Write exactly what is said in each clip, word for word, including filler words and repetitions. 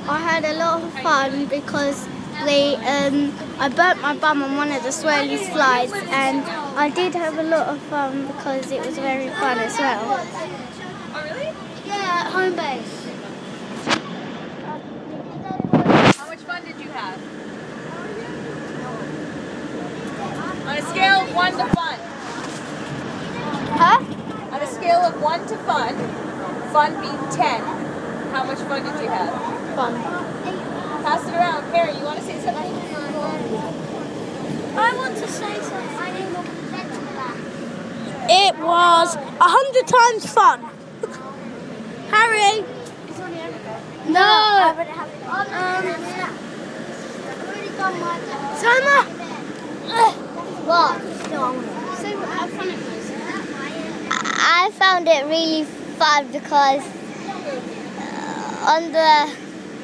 I had a lot of fun because they, um, I burnt my bum on one of the swirly slides, and I did have a lot of fun because it was very fun as well. Oh, really? Yeah, at home base. How much fun did you have? On a scale of one to fun. Huh? On a scale of one to fun, fun being ten, how much fun did you have? Fun. Pass it around. Carrie, you want to say something? I want to say something. It was a hundred times fun. Harry. No. Summer. What? Say how fun it was. I found it really fun because uh, on the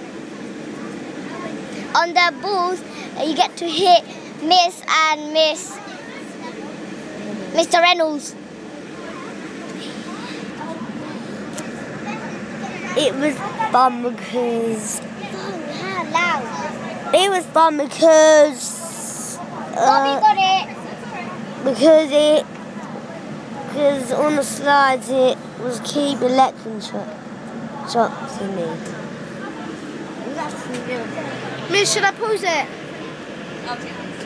on the balls you get to hit Miss and Miss Mister Reynolds. It was fun because Oh, how loud! it was fun because Bobby uh, got it. because it because on the slides it was keep electric shock shock to me. Miss, should I pause it? Okay.